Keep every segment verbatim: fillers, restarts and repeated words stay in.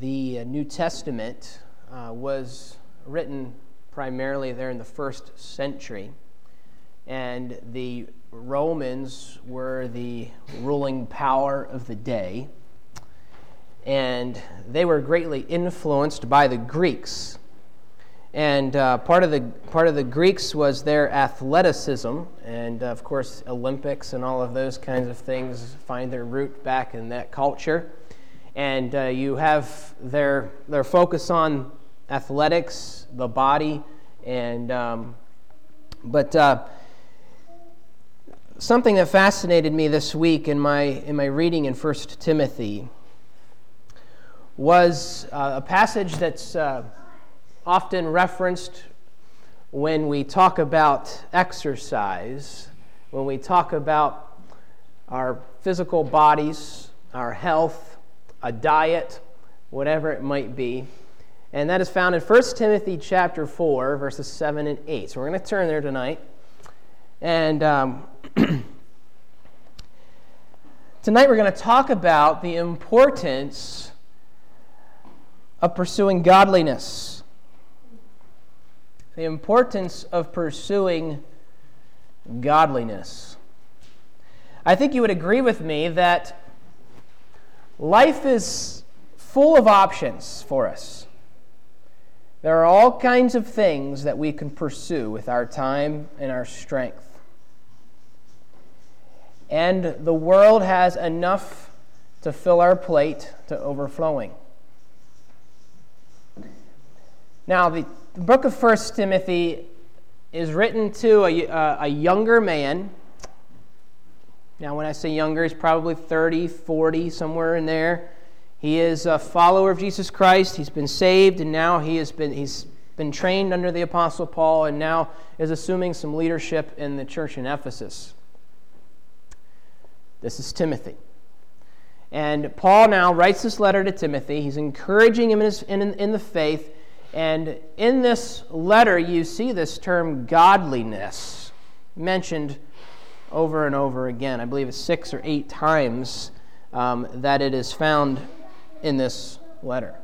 the New Testament uh, was written primarily there in the first century, and the Romans were the ruling power of the day, and they were greatly influenced by the Greeks. And uh, part of the part of the Greeks was their athleticism, and uh, of course Olympics and all of those kinds of things find their root back in that culture. And uh, you have their their focus on athletics, the body, and um, but uh, something that fascinated me this week in my in my reading in First Timothy was uh, a passage that's uh, often referenced when we talk about exercise, when we talk about our physical bodies, our health, a diet, whatever it might be. And that is found in First Timothy chapter four, verses seven and eight. So we're going to turn there tonight. And um, tonight we're going to talk about the importance of pursuing godliness. The importance of pursuing godliness. I think you would agree with me that life is full of options for us. There are all kinds of things that we can pursue with our time and our strength. And the world has enough to fill our plate to overflowing. Now, the The book of First Timothy is written to a, uh, a younger man. Now, when I say younger, he's probably thirty, forty, somewhere in there. He is a follower of Jesus Christ. He's been saved, and now he has been he's been trained under the Apostle Paul, and now is assuming some leadership in the church in Ephesus. This is Timothy. And Paul now writes this letter to Timothy. He's encouraging him in, his, in, in the faith. And in this letter, you see this term godliness mentioned over and over again. I believe it's six or eight times um, that it is found in this letter.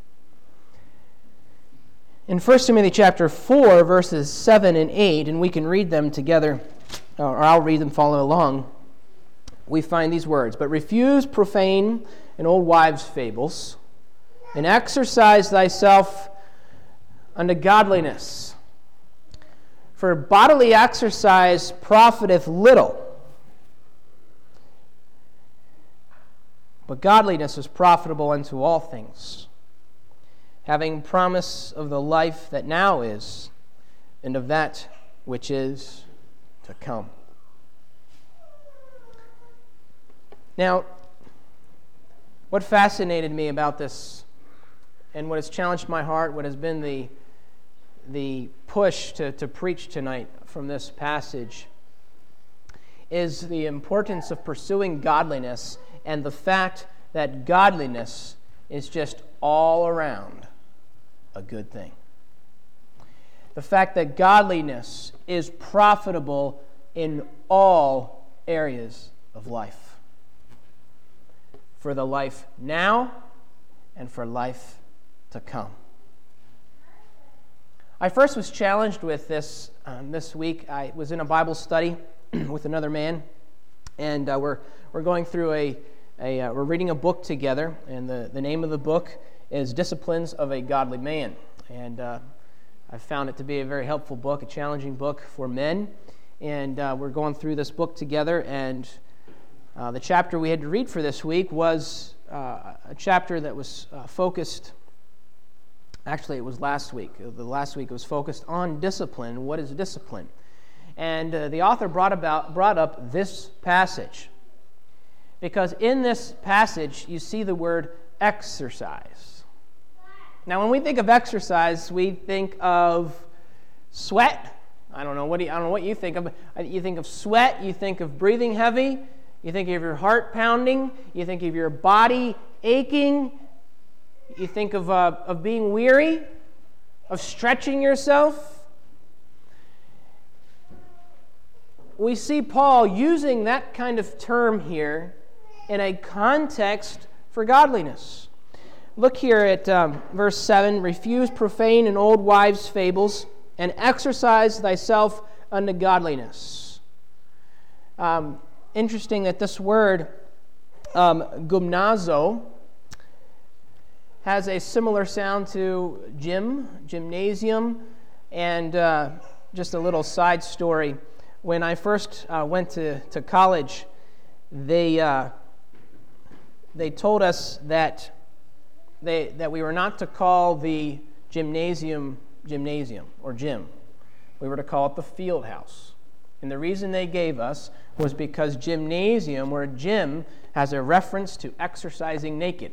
In First Timothy chapter four, verses seven and eight, and we can read them together, or I'll read them, follow along, we find these words: "But refuse profane and old wives' fables, and exercise thyself unto godliness. For bodily exercise profiteth little, but godliness is profitable unto all things, having promise of the life that now is, and of that which is to come." Now, what fascinated me about this, and what has challenged my heart, what has been the the push to, to preach tonight from this passage, is the importance of pursuing godliness and the fact that godliness is just all around a good thing. The fact that godliness is profitable in all areas of life. For the life now and for life to come. I first was challenged with this um, this week. I was in a Bible study with another man, and uh, we're we're going through a, a uh, we're reading a book together, and the, the name of the book is Disciplines of a Godly Man. And uh, I found it to be a very helpful book, a challenging book for men. And uh, we're going through this book together, and uh, the chapter we had to read for this week was uh, a chapter that was uh, focused. Actually, it was last week. The last week it was focused on discipline. What is discipline? And uh, the author brought about brought up this passage, because in this passage you see the word exercise. Now, when we think of exercise, we think of sweat. I don't know what do you, I don't know what you think of. You think of sweat. You think of breathing heavy. You think of your heart pounding. You think of your body aching. You think of uh, of being weary, of stretching yourself. We see Paul using that kind of term here in a context for godliness. look here at um, verse seven. Refuse profane and old wives' fables, and exercise thyself unto godliness. Um, interesting that this word, um, gymnazo, has a similar sound to gym, gymnasium, and uh, just a little side story. When I first uh, went to, to college, they uh, they told us that they that we were not to call the gymnasium gymnasium or gym. We were to call it the field house. And the reason they gave us was because gymnasium or gym has a reference to exercising naked.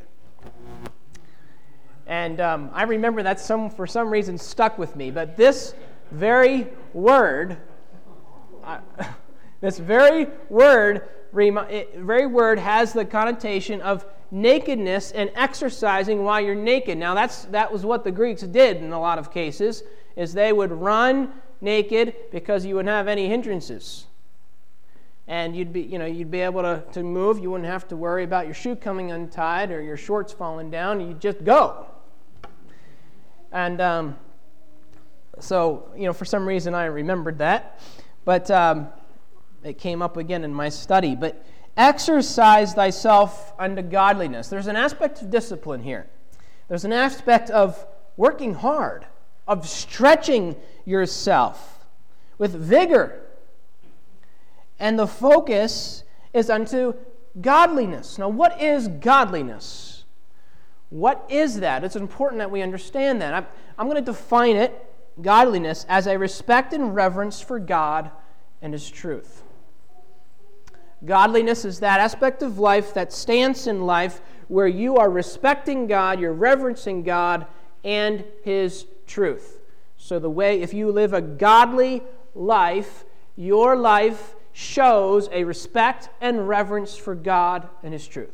And um, I remember that some for some reason stuck with me. But this very word, uh, this very word, very word has the connotation of nakedness and exercising while you're naked. Now that's that was what the Greeks did in a lot of cases, is they would run naked because you wouldn't have any hindrances. And you'd be, you know, you'd be able to, to move. You wouldn't have to worry about your shoe coming untied or your shorts falling down. You'd just go. And um, so, you know, for some reason I remembered that. But um, it came up again in my study. But exercise thyself unto godliness. There's an aspect of discipline here. There's an aspect of working hard, of stretching yourself with vigor. And the focus is unto godliness. Now, what is godliness? What is that? It's important that we understand that. I'm, I'm going to define it, godliness, as a respect and reverence for God and His truth. Godliness is that aspect of life, that stance in life, where you are respecting God, you're reverencing God and His truth. So the way, if you live a godly life, your life shows a respect and reverence for God and His truth.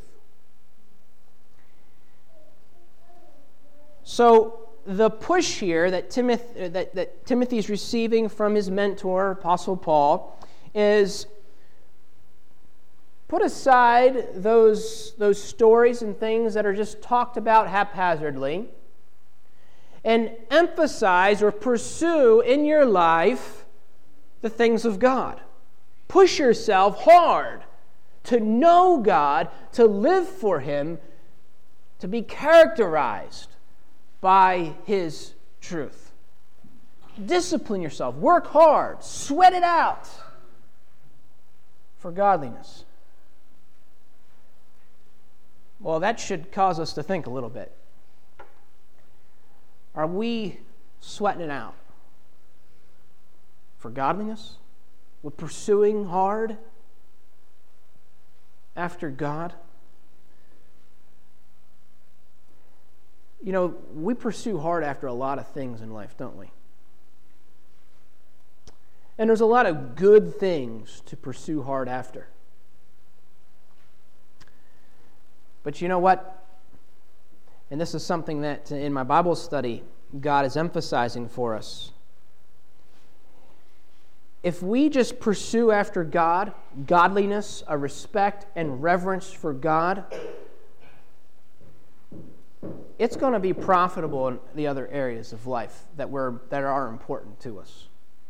So the push here that Timothy, that, that Timothy is receiving from his mentor, Apostle Paul, is put aside those, those stories and things that are just talked about haphazardly, and emphasize or pursue in your life the things of God. Push yourself hard to know God, to live for Him, to be characterized by His truth. Discipline yourself. Work hard. Sweat it out for godliness. Well, that should cause us to think a little bit. Are we sweating it out for godliness? We're pursuing hard after God? You know, we pursue hard after a lot of things in life, don't we? And there's a lot of good things to pursue hard after. But you know what? And this is something that in my Bible study, God is emphasizing for us. If we just pursue after God, godliness, a respect and reverence for God, it's going to be profitable in the other areas of life that we're that are important to us.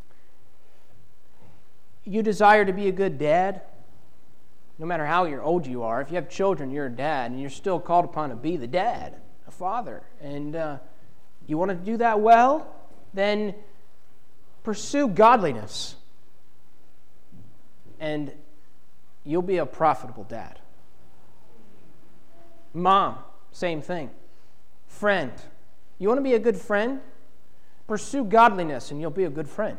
You desire to be a good dad, no matter how old you are. If you have children, you're a dad, and you're still called upon to be the dad, a father. And uh, you want to do that well, then pursue godliness, and you'll be a profitable dad. Mom, same thing. Friend, you want to be a good friend? Pursue godliness, and you'll be a good friend.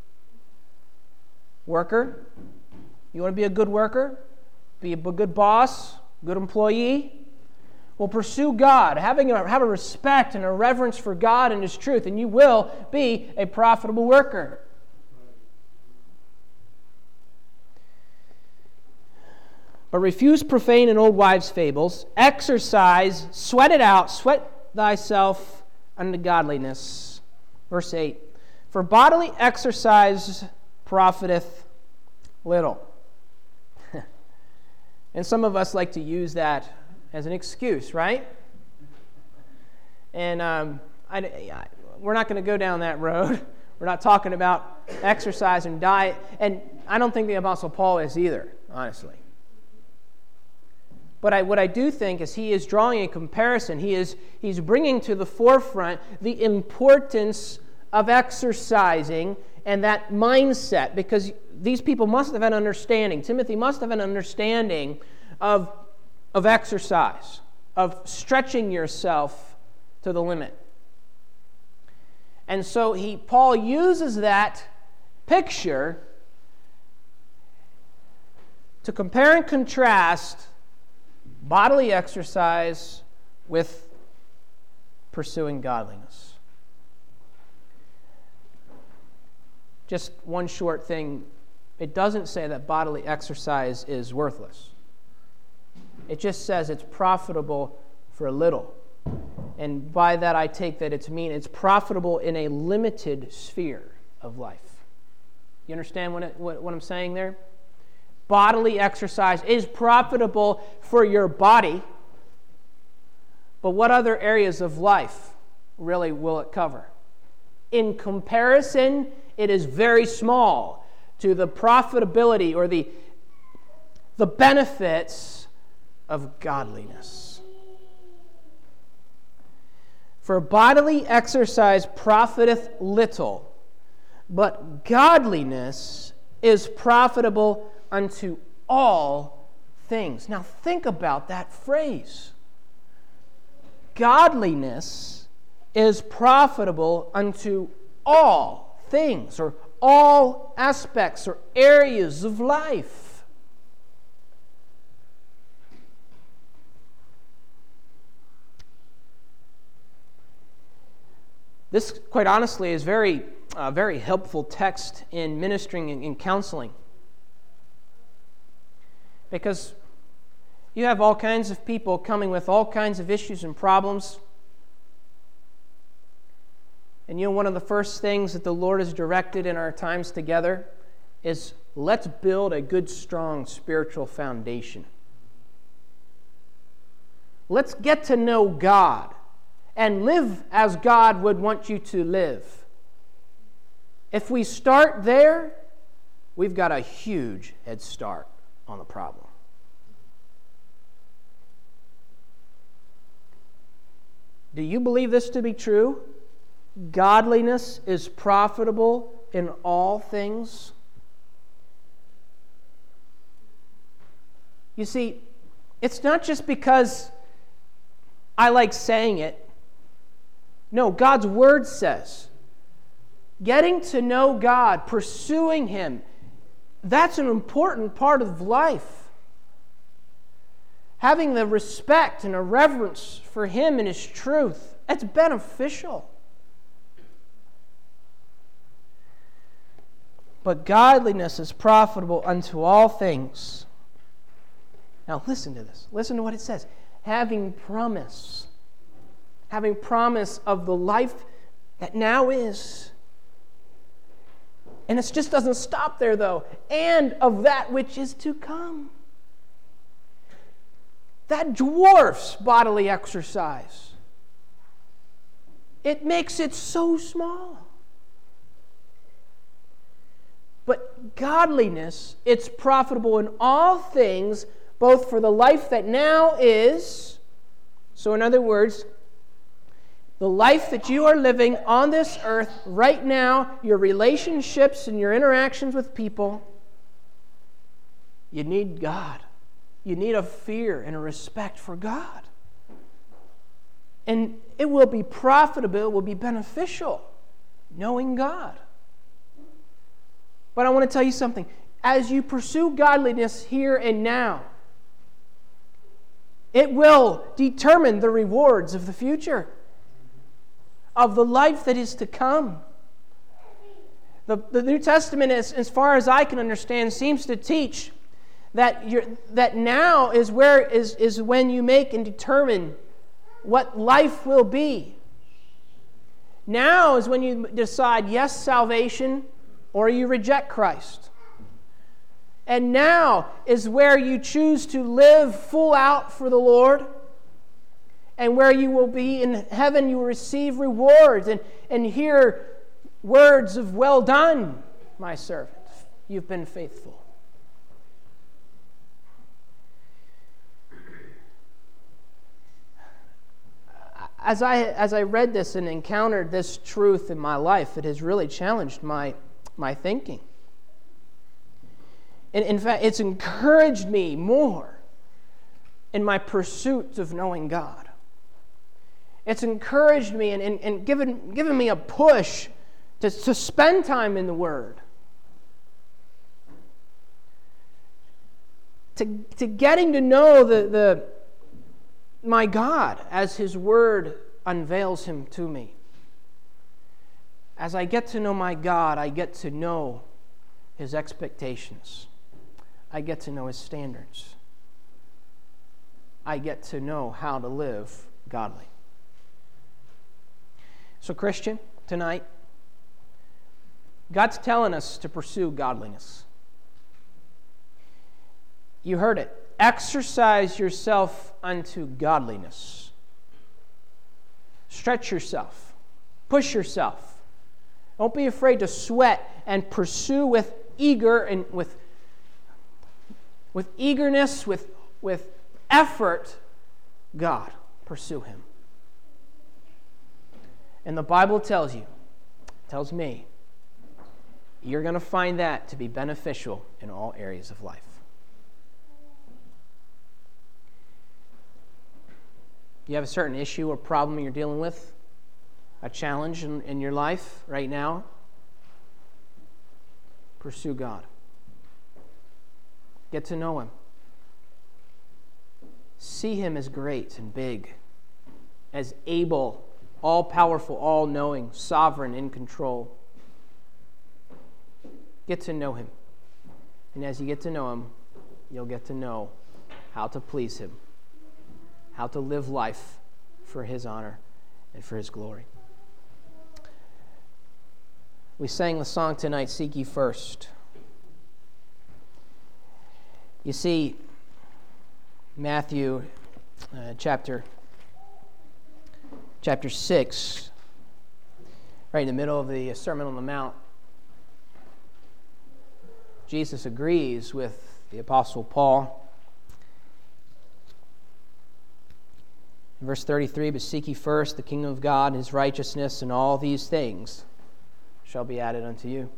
Worker, you want to be a good worker? Be a good boss, good employee? Well, pursue God, having a, have a respect and a reverence for God and His truth, and you will be a profitable worker. But refuse profane and old wives' fables. Exercise, sweat it out, sweat thyself unto godliness. Verse eight. For bodily exercise profiteth little. And some of us like to use that as an excuse, right? And um, I, I, we're not going to go down that road. We're not talking about exercise and diet. And I don't think the Apostle Paul is either, honestly. But I, what I do think is he is drawing a comparison. He is he's bringing to the forefront the importance of exercising and that mindset, because these people must have an understanding. Timothy must have an understanding of, of exercise, of stretching yourself to the limit. And so he Paul uses that picture to compare and contrast bodily exercise with pursuing godliness. Just one short thing. It doesn't say that bodily exercise is worthless. It just says it's profitable for a little. And by that I take that it's mean it's profitable in a limited sphere of life. You understand what, it, what, what I'm saying there? Bodily exercise is profitable for your body, but what other areas of life really will it cover? In comparison, it is very small to the profitability or the, the benefits of godliness. For bodily exercise profiteth little, but godliness is profitable unto all things. Now think about that phrase. Godliness is profitable unto all things, or all aspects or areas of life. This, quite honestly, is very, uh, very helpful text in ministering and in counseling. Because you have all kinds of people coming with all kinds of issues and problems. And you know, one of the first things that the Lord has directed in our times together is let's build a good, strong spiritual foundation. Let's get to know God and live as God would want you to live. If we start there, we've got a huge head start on the problem. Do you believe this to be true? Godliness is profitable in all things. You see, it's not just because I like saying it. No, God's Word says, getting to know God, pursuing Him, that's an important part of life. Having the respect and a reverence for Him and His truth, it's beneficial. But godliness is profitable unto all things. Now listen to this. Listen to what it says. Having promise. Having promise of the life that now is. And it just doesn't stop there, though. And of that which is to come. That dwarfs bodily exercise. It makes it so small. But godliness, it's profitable in all things, both for the life that now is. So in other words, the life that you are living on this earth right now, your relationships and your interactions with people, you need God. You need a fear and a respect for God. And it will be profitable, it will be beneficial, knowing God. But I want to tell you something. As you pursue godliness here and now, it will determine the rewards of the future, of the life that is to come. The, the New Testament, as, as far as I can understand, seems to teach that you're, that now is where is, is when you make and determine what life will be. Now is when you decide, yes, salvation, or you reject Christ. And now is where you choose to live full out for the Lord, And where you will be in heaven, you will receive rewards and, and hear words of, "Well done, my servant. You've been faithful." As I, as I read this and encountered this truth in my life, it has really challenged my, my thinking. And in fact, it's encouraged me more in my pursuit of knowing God. It's encouraged me and, and, and given, given me a push to, to spend time in the Word. To, to getting to know the, the my God as His Word unveils Him to me. As I get to know my God, I get to know His expectations. I get to know His standards. I get to know how to live godly. So, Christian, tonight, God's telling us to pursue godliness. You heard it. Exercise yourself unto godliness. Stretch yourself. Push yourself. Don't be afraid to sweat and pursue with eager and with, with eagerness, with, with effort, God. Pursue Him. And the Bible tells you, tells me, you're going to find that to be beneficial in all areas of life. You have a certain issue or problem you're dealing with, a challenge in, in your life right now, pursue God. Get to know Him. See Him as great and big, as able, all-powerful, all-knowing, sovereign, in control. Get to know Him. And as you get to know Him, you'll get to know how to please Him, how to live life for His honor and for His glory. We sang the song tonight, "Seek Ye First." You see, Matthew uh, chapter, chapter six, right in the middle of the Sermon on the Mount, Jesus agrees with the Apostle Paul. In verse thirty-three, "But seek ye first the kingdom of God and His righteousness, and all these things shall be added unto you."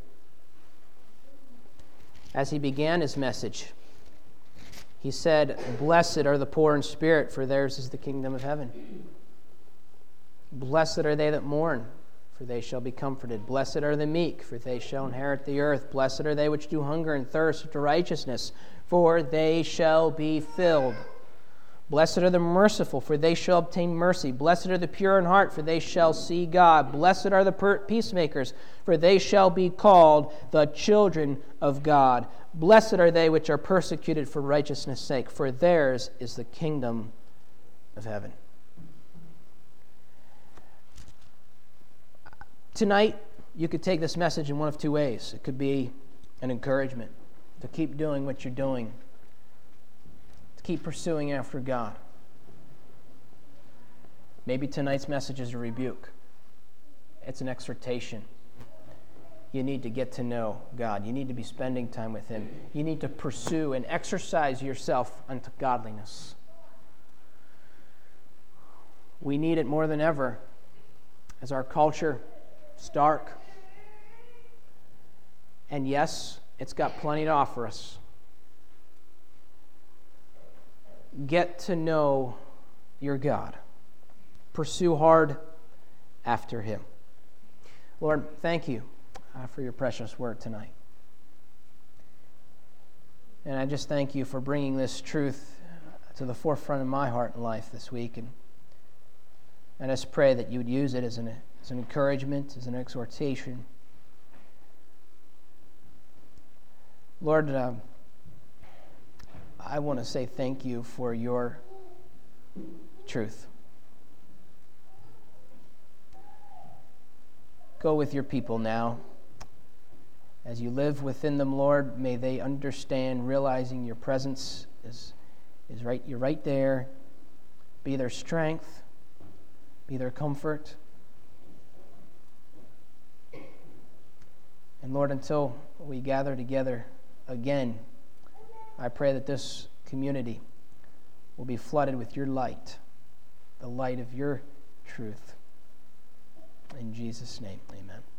As He began His message, He said, "Blessed are the poor in spirit, for theirs is the kingdom of heaven. Blessed are they that mourn, for they shall be comforted. Blessed are the meek, for they shall inherit the earth. Blessed are they which do hunger and thirst after righteousness, for they shall be filled. Blessed are the merciful, for they shall obtain mercy. Blessed are the pure in heart, for they shall see God. Blessed are the peacemakers, for they shall be called the children of God. Blessed are they which are persecuted for righteousness' sake, for theirs is the kingdom of heaven." Tonight, you could take this message in one of two ways. It could be an encouragement to keep doing what you're doing, to keep pursuing after God. Maybe tonight's message is a rebuke. It's an exhortation. You need to get to know God. You need to be spending time with Him. You need to pursue and exercise yourself unto godliness. We need it more than ever as our culture is dark. And yes, it's got plenty to offer us. Get to know your God. Pursue hard after Him. Lord, thank you uh, for your precious word tonight. And I just thank you for bringing this truth to the forefront of my heart and life this week. And, and I just pray that you would use it as an, as an encouragement, as an exhortation. Lord, uh, I want to say thank you for your truth. Go with your people now. As you live within them, Lord, may they understand, realizing your presence is, is right, you're right there. Be their strength. be their comfort. And Lord, until we gather together again, I pray that this community will be flooded with your light, the light of your truth. In Jesus' name, amen.